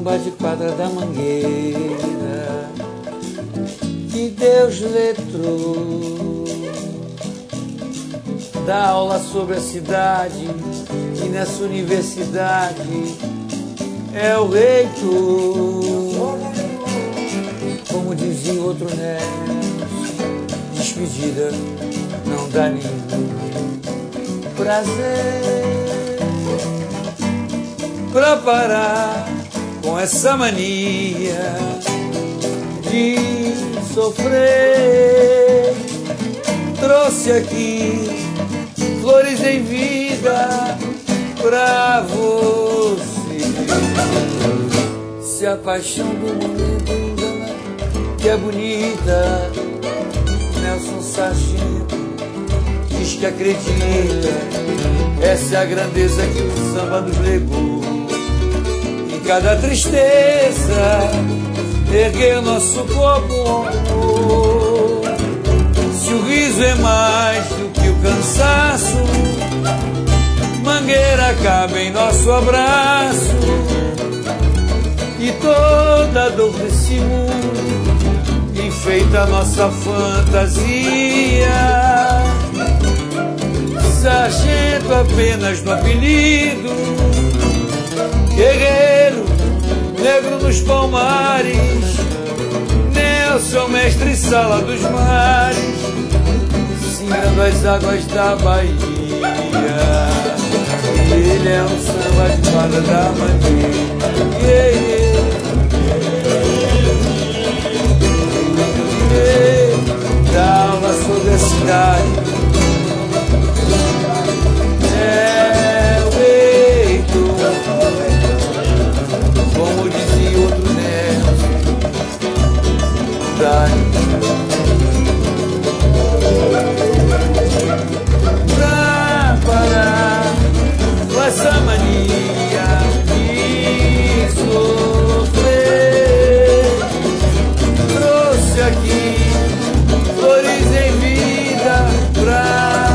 samba de quadra da Mangueira que Deus letrou, dá aula sobre a cidade e nessa universidade é o reitor. Como dizia o outro Nelson, despedida não dá nenhum prazer. Pra parar com essa mania de sofrer, trouxe aqui flores em vida pra você. Se a paixão do momento engana, que é bonita, Nelson Sargento diz que acredita. Essa é a grandeza que o samba nos legou. Em cada tristeza erguer nosso corpo. Se o riso é mais do que o cansaço, Mangueira cabe em nosso abraço. E toda dor desse mundo enfeita a nossa fantasia. Sargento apenas no apelido, guerreiro, negro nos palmares, Nelson, mestre sala dos mares, singando as águas da Bahia. Ele é um samba de quadra da Mangueira. Dá aula sobre a cidade, é o reitor. Como dizia outro Nelson, pra parar com essa mania de sofrer, trouxe aqui flores em vida pra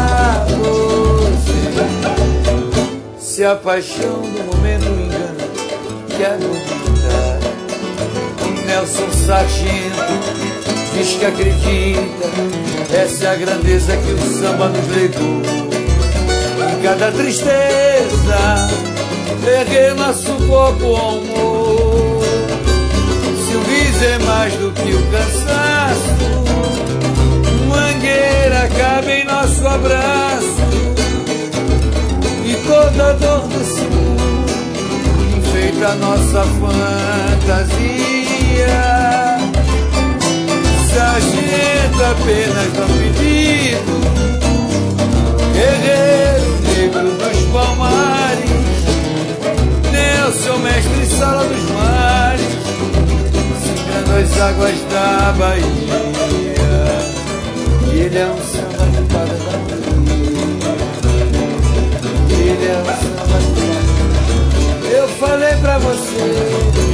você. Se a paixão do momento engana, que é bonita, Nelson Sargento diz que acredita. Essa é a grandeza que o samba nos legou. Em cada tristeza erguer nosso corpo ao amor. Se o riso é mais do que o cansaço, Mangueira cabe em nosso abraço. E toda dor desse mundo enfeita a nossa fantasia. Sargento apenas no apelido, guerreiro, negro dos palmares, Nelson, mestre sala dos mares, singando as águas da Bahia. E ele é um samba de quadra da Mangueira. Ele é um samba de quadra. Eu falei pra você